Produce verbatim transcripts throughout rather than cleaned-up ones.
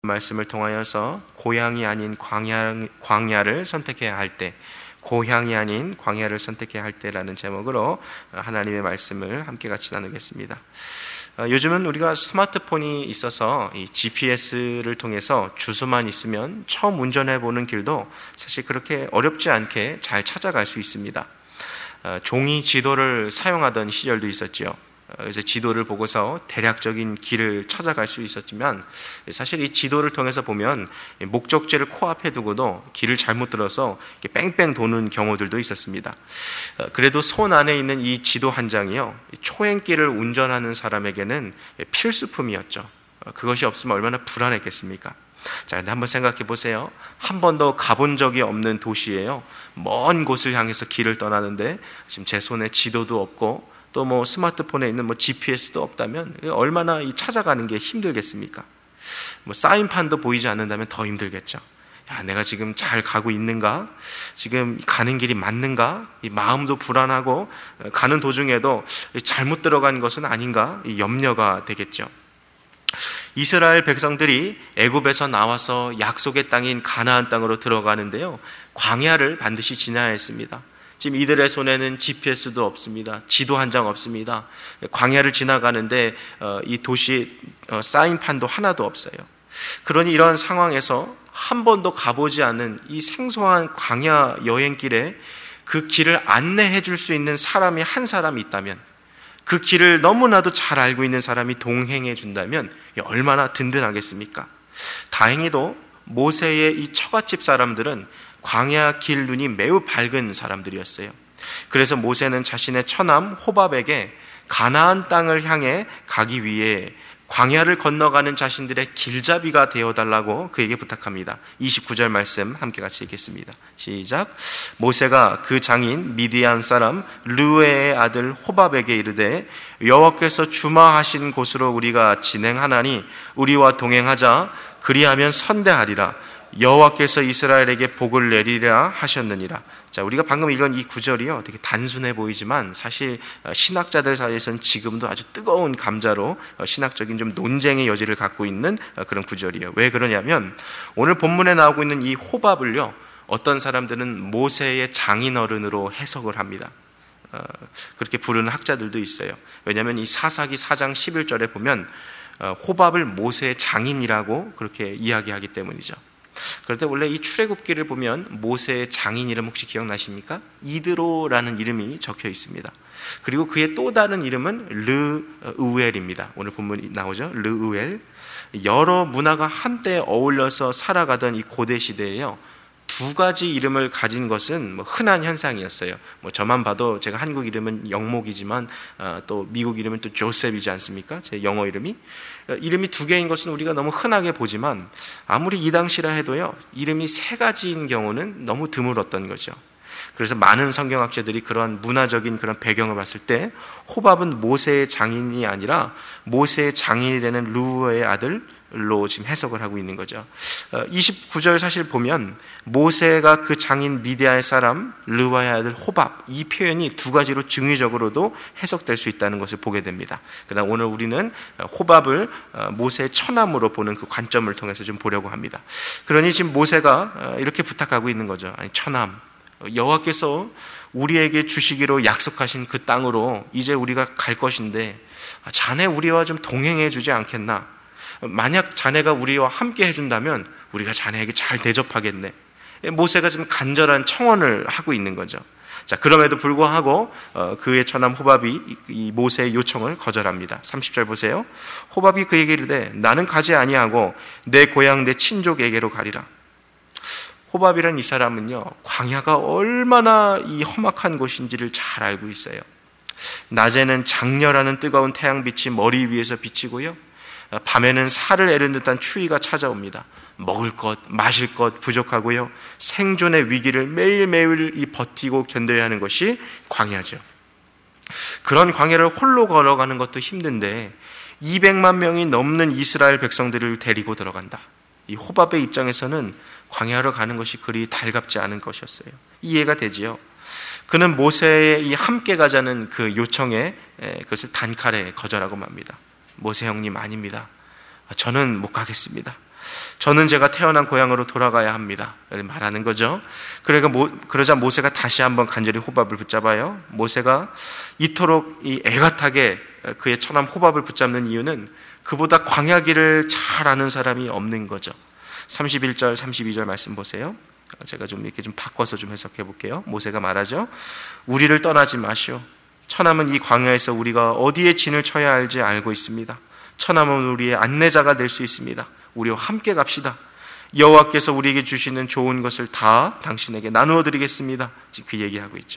말씀을 통하여서 고향이 아닌 광야, 광야를 선택해야 할 때, 고향이 아닌 광야를 선택해야 할 때라는 제목으로 하나님의 말씀을 함께 같이 나누겠습니다. 요즘은 우리가 스마트폰이 있어서 이 지피에스를 통해서 주소만 있으면 처음 운전해 보는 길도 사실 그렇게 어렵지 않게 잘 찾아갈 수 있습니다. 종이 지도를 사용하던 시절도 있었죠. 그래서 지도를 보고서 대략적인 길을 찾아갈 수 있었지만, 사실 이 지도를 통해서 보면 목적지를 코앞에 두고도 길을 잘못 들어서 뺑뺑 도는 경우들도 있었습니다. 그래도 손 안에 있는 이 지도 한 장이요, 초행길을 운전하는 사람에게는 필수품이었죠. 그것이 없으면 얼마나 불안했겠습니까? 자, 근데 한번 생각해 보세요. 한 번도 가본 적이 없는 도시예요. 먼 곳을 향해서 길을 떠나는데 지금 제 손에 지도도 없고 또 뭐 스마트폰에 있는 뭐 지피에스도 없다면 얼마나 이 찾아가는 게 힘들겠습니까? 뭐 사인판도 보이지 않는다면 더 힘들겠죠. 야, 내가 지금 잘 가고 있는가? 지금 가는 길이 맞는가? 이 마음도 불안하고 가는 도중에도 잘못 들어간 것은 아닌가? 이 염려가 되겠죠. 이스라엘 백성들이 애굽에서 나와서 약속의 땅인 가나안 땅으로 들어가는데요, 광야를 반드시 지나야 했습니다. 지금 이들의 손에는 지피에스도 없습니다. 지도 한 장 없습니다. 광야를 지나가는데 이 도시 사인판도 하나도 없어요. 그러니 이런 상황에서 한 번도 가보지 않은 이 생소한 광야 여행길에 그 길을 안내해 줄 수 있는 사람이 한 사람이 있다면, 그 길을 너무나도 잘 알고 있는 사람이 동행해 준다면 얼마나 든든하겠습니까? 다행히도 모세의 이 처갓집 사람들은 광야 길 눈이 매우 밝은 사람들이었어요. 그래서 모세는 자신의 처남 호밥에게 가나안 땅을 향해 가기 위해 광야를 건너가는 자신들의 길잡이가 되어달라고 그에게 부탁합니다. 이십구 절 말씀 함께 같이 읽겠습니다. 시작. 모세가 그 장인 미디안 사람 르웨의 아들 호밥에게 이르되, 여호와께서 주마하신 곳으로 우리가 진행하나니 우리와 동행하자. 그리하면 선대하리라. 여호와께서 이스라엘에게 복을 내리라 하셨느니라. 자, 우리가 방금 읽은 이 구절이요, 되게 단순해 보이지만 사실 신학자들 사이에서는 지금도 아주 뜨거운 감자로 신학적인 좀 논쟁의 여지를 갖고 있는 그런 구절이에요. 왜 그러냐면 오늘 본문에 나오고 있는 이 호밥을요, 어떤 사람들은 모세의 장인어른으로 해석을 합니다. 어, 그렇게 부르는 학자들도 있어요. 왜냐하면 이 사사기 사 장 십일 절에 보면 호밥을 모세의 장인이라고 그렇게 이야기하기 때문이죠. 그런데 원래 이 출애굽기를 보면 모세의 장인 이름 혹시 기억나십니까? 이드로라는 이름이 적혀 있습니다. 그리고 그의 또 다른 이름은 르우엘입니다. 오늘 본문이 나오죠. 르우엘. 여러 문화가 한때 어울려서 살아가던 이 고대 시대에요, 두 가지 이름을 가진 것은 뭐 흔한 현상이었어요. 뭐 저만 봐도 제가 한국 이름은 영목이지만 어, 또 미국 이름은 또 조셉이지 않습니까? 제 영어 이름이 이름이 두 개인 것은 우리가 너무 흔하게 보지만 아무리 이 당시라 해도요, 이름이 세 가지인 경우는 너무 드물었던 거죠. 그래서 많은 성경학자들이 그런 문화적인 그런 배경을 봤을 때 호밥은 모세의 장인이 아니라 모세의 장인이 되는 르우의 아들 로 지금 해석을 하고 있는 거죠. 이십구 절 사실 보면 모세가 그 장인 미디아의 사람 르와의 아들 호밥, 이 표현이 두 가지로 중의적으로도 해석될 수 있다는 것을 보게 됩니다. 그러나 오늘 우리는 호밥을 모세의 처남으로 보는 그 관점을 통해서 좀 보려고 합니다. 그러니 지금 모세가 이렇게 부탁하고 있는 거죠. 아니, 처남, 여호와께서 우리에게 주시기로 약속하신 그 땅으로 이제 우리가 갈 것인데 자네 우리와 좀 동행해 주지 않겠나? 만약 자네가 우리와 함께 해준다면 우리가 자네에게 잘 대접하겠네. 모세가 지금 간절한 청원을 하고 있는 거죠. 자, 그럼에도 불구하고 그의 처남 호밥이 이 모세의 요청을 거절합니다. 삼십 절 보세요. 호밥이 그에게 이르되, 나는 가지 아니하고 내 고향 내 친족에게로 가리라. 호밥이란 이 사람은요, 광야가 얼마나 이 험악한 곳인지를 잘 알고 있어요. 낮에는 장렬하는 뜨거운 태양빛이 머리 위에서 비치고요, 밤에는 살을 에른 듯한 추위가 찾아옵니다. 먹을 것, 마실 것 부족하고요, 생존의 위기를 매일매일 이 버티고 견뎌야 하는 것이 광야죠. 그런 광야를 홀로 걸어가는 것도 힘든데 이백만 명이 넘는 이스라엘 백성들을 데리고 들어간다. 이 호밥의 입장에서는 광야로 가는 것이 그리 달갑지 않은 것이었어요. 이해가 되지요. 그는 모세의 이 함께 가자는 그 요청에 그것을 단칼에 거절하고 맙니다. 모세 형님 아닙니다. 저는 못 가겠습니다. 저는 제가 태어난 고향으로 돌아가야 합니다. 이렇게 말하는 거죠. 그러니까 모, 그러자 모세가 다시 한번 간절히 호밥을 붙잡아요. 모세가 이토록 이 애같하게 그의 처남 호밥을 붙잡는 이유는 그보다 광야길을 잘 아는 사람이 없는 거죠. 삼십일 절 삼십이 절 말씀 보세요. 제가 좀 이렇게 좀 바꿔서 좀 해석해 볼게요. 모세가 말하죠. 우리를 떠나지 마시오. 처남은 이 광야에서 우리가 어디에 진을 쳐야 할지 알고 있습니다. 처남은 우리의 안내자가 될 수 있습니다. 우리와 함께 갑시다. 여호와께서 우리에게 주시는 좋은 것을 다 당신에게 나누어 드리겠습니다. 지금 그 얘기하고 있죠.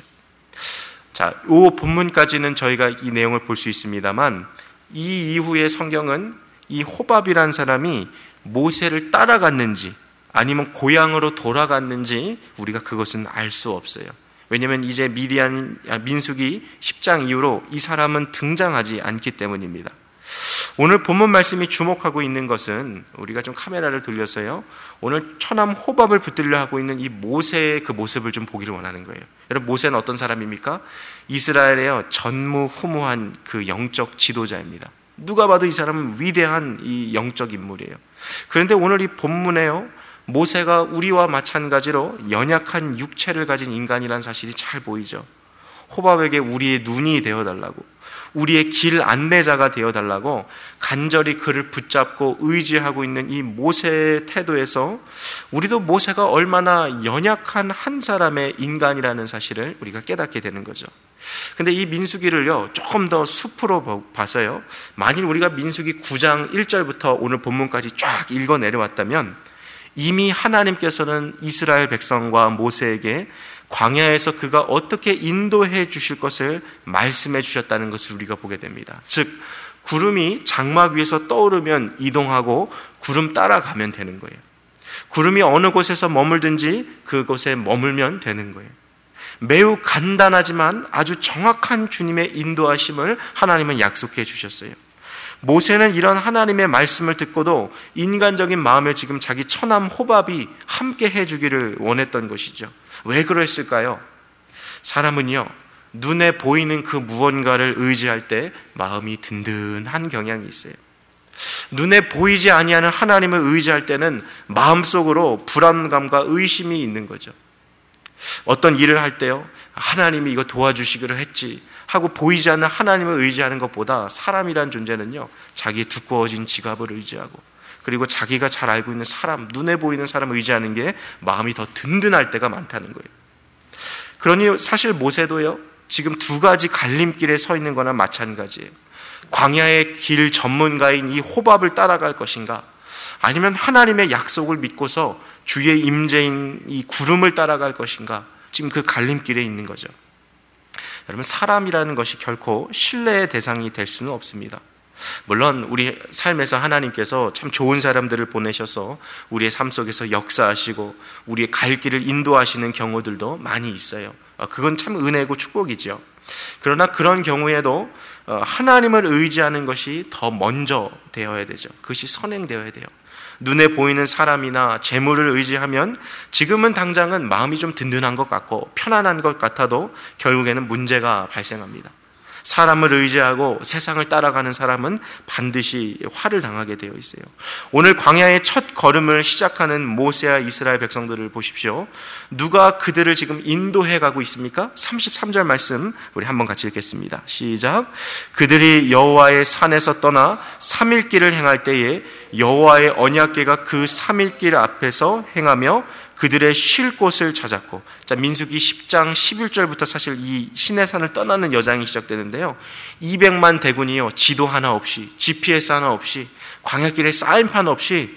자, 이 본문까지는 저희가 이 내용을 볼 수 있습니다만 이 이후에 성경은 이 호밥이라는 사람이 모세를 따라갔는지 아니면 고향으로 돌아갔는지 우리가 그것은 알 수 없어요. 왜냐하면 이제 미디안 민수기 십 장 이후로 이 사람은 등장하지 않기 때문입니다. 오늘 본문 말씀이 주목하고 있는 것은 우리가 좀 카메라를 돌려서요, 오늘 처남 호밥을 붙들려 하고 있는 이 모세의 그 모습을 좀 보기를 원하는 거예요. 여러분, 모세는 어떤 사람입니까? 이스라엘의 전무후무한 그 영적 지도자입니다. 누가 봐도 이 사람은 위대한 이 영적 인물이에요. 그런데 오늘 이 본문에요, 모세가 우리와 마찬가지로 연약한 육체를 가진 인간이라는 사실이 잘 보이죠. 호밥에게 우리의 눈이 되어달라고, 우리의 길 안내자가 되어달라고 간절히 그를 붙잡고 의지하고 있는 이 모세의 태도에서 우리도 모세가 얼마나 연약한 한 사람의 인간이라는 사실을 우리가 깨닫게 되는 거죠. 근데 이 민수기를요, 조금 더 숲으로 봐서요, 만일 우리가 민수기 구 장 일 절부터 오늘 본문까지 쫙 읽어 내려왔다면 이미 하나님께서는 이스라엘 백성과 모세에게 광야에서 그가 어떻게 인도해 주실 것을 말씀해 주셨다는 것을 우리가 보게 됩니다. 즉, 구름이 장막 위에서 떠오르면 이동하고 구름 따라가면 되는 거예요. 구름이 어느 곳에서 머물든지 그곳에 머물면 되는 거예요. 매우 간단하지만 아주 정확한 주님의 인도하심을 하나님은 약속해 주셨어요. 모세는 이런 하나님의 말씀을 듣고도 인간적인 마음에 지금 자기 처남 호밥이 함께 해주기를 원했던 것이죠. 왜 그랬을까요? 사람은요, 눈에 보이는 그 무언가를 의지할 때 마음이 든든한 경향이 있어요. 눈에 보이지 아니하는 하나님을 의지할 때는 마음속으로 불안감과 의심이 있는 거죠. 어떤 일을 할 때요, 하나님이 이거 도와주시기로 했지 하고 보이지 않는 하나님을 의지하는 것보다 사람이란 존재는요, 자기의 두꺼워진 지갑을 의지하고 그리고 자기가 잘 알고 있는 사람, 눈에 보이는 사람을 의지하는 게 마음이 더 든든할 때가 많다는 거예요. 그러니 사실 모세도요, 지금 두 가지 갈림길에 서 있는 거나 마찬가지예요. 광야의 길 전문가인 이 호밥을 따라갈 것인가, 아니면 하나님의 약속을 믿고서 주의 임재인 이 구름을 따라갈 것인가, 지금 그 갈림길에 있는 거죠. 여러분, 사람이라는 것이 결코 신뢰의 대상이 될 수는 없습니다. 물론 우리 삶에서 하나님께서 참 좋은 사람들을 보내셔서 우리의 삶 속에서 역사하시고 우리의 갈 길을 인도하시는 경우들도 많이 있어요. 그건 참 은혜고 축복이죠. 그러나 그런 경우에도 하나님을 의지하는 것이 더 먼저 되어야 되죠. 그것이 선행되어야 돼요. 눈에 보이는 사람이나 재물을 의지하면 지금은 당장은 마음이 좀 든든한 것 같고 편안한 것 같아도 결국에는 문제가 발생합니다. 사람을 의지하고 세상을 따라가는 사람은 반드시 화를 당하게 되어 있어요. 오늘 광야의 첫 걸음을 시작하는 모세와 이스라엘 백성들을 보십시오. 누가 그들을 지금 인도해 가고 있습니까? 삼십삼 절 말씀 우리 한번 같이 읽겠습니다. 시작. 그들이 여호와의 산에서 떠나 삼 일 길을 행할 때에 여호와의 언약궤가 그 삼 일 길 앞에서 행하며 그들의 쉴 곳을 찾았고, 자, 민수기 십 장 십일 절부터 사실 이 시내산을 떠나는 여정이 시작되는데요, 이백만 대군이요, 지도 하나 없이, 지피에스 하나 없이, 광야길에 사인판 없이,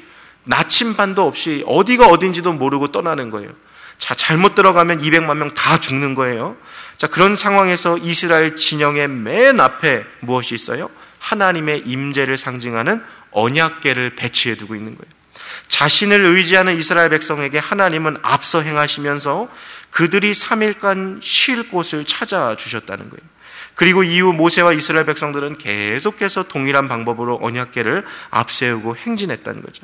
나침반도 없이 어디가 어딘지도 모르고 떠나는 거예요. 자, 잘못 들어가면 이백만 명 다 죽는 거예요. 자, 그런 상황에서 이스라엘 진영의 맨 앞에 무엇이 있어요? 하나님의 임재를 상징하는 언약궤를 배치해 두고 있는 거예요. 자신을 의지하는 이스라엘 백성에게 하나님은 앞서 행하시면서 그들이 삼 일간 쉴 곳을 찾아주셨다는 거예요. 그리고 이후 모세와 이스라엘 백성들은 계속해서 동일한 방법으로 언약궤를 앞세우고 행진했다는 거죠.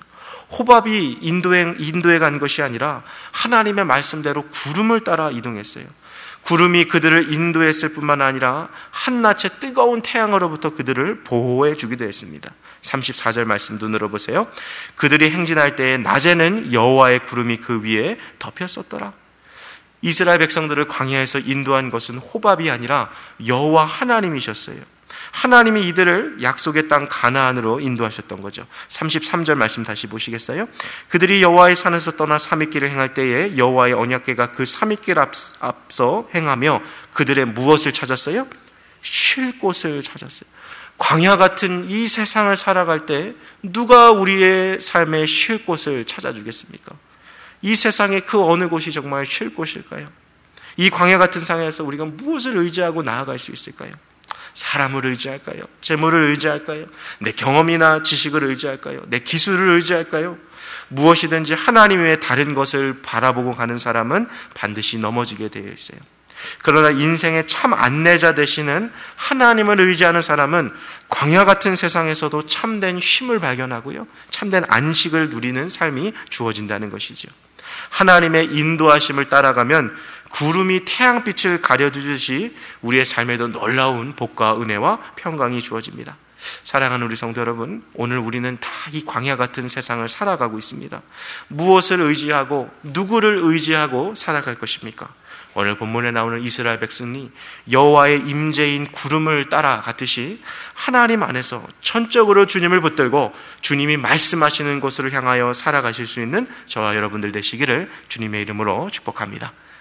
호밥이 인도에, 인도에 간 것이 아니라 하나님의 말씀대로 구름을 따라 이동했어요. 구름이 그들을 인도했을 뿐만 아니라 한낮의 뜨거운 태양으로부터 그들을 보호해 주기도 했습니다. 삼십사 절 말씀 눈으로 보세요. 그들이 행진할 때에 낮에는 여호와의 구름이 그 위에 덮였었더라. 이스라엘 백성들을 광야에서 인도한 것은 호밥이 아니라 여호와 하나님이셨어요. 하나님이 이들을 약속의 땅 가나안으로 인도하셨던 거죠. 삼십삼 절 말씀 다시 보시겠어요? 그들이 여호와의 산에서 떠나 삼위길을 행할 때에 여호와의 언약궤가 그 삼위길 앞서 행하며 그들의 무엇을 찾았어요? 쉴 곳을 찾았어요. 광야 같은 이 세상을 살아갈 때 누가 우리의 삶에 쉴 곳을 찾아주겠습니까? 이 세상의 그 어느 곳이 정말 쉴 곳일까요? 이 광야 같은 상황에서 우리가 무엇을 의지하고 나아갈 수 있을까요? 사람을 의지할까요? 재물을 의지할까요? 내 경험이나 지식을 의지할까요? 내 기술을 의지할까요? 무엇이든지 하나님 외에 다른 것을 바라보고 가는 사람은 반드시 넘어지게 되어 있어요. 그러나 인생의 참 안내자 되시는 하나님을 의지하는 사람은 광야 같은 세상에서도 참된 쉼을 발견하고요, 참된 안식을 누리는 삶이 주어진다는 것이죠. 하나님의 인도하심을 따라가면 구름이 태양빛을 가려주듯이 우리의 삶에도 놀라운 복과 은혜와 평강이 주어집니다. 사랑하는 우리 성도 여러분, 오늘 우리는 다 이 광야 같은 세상을 살아가고 있습니다. 무엇을 의지하고 누구를 의지하고 살아갈 것입니까? 오늘 본문에 나오는 이스라엘 백성이 여호와의 임재인 구름을 따라갔듯이 하나님 안에서 전적으로 주님을 붙들고 주님이 말씀하시는 곳으로 향하여 살아가실 수 있는 저와 여러분들 되시기를 주님의 이름으로 축복합니다.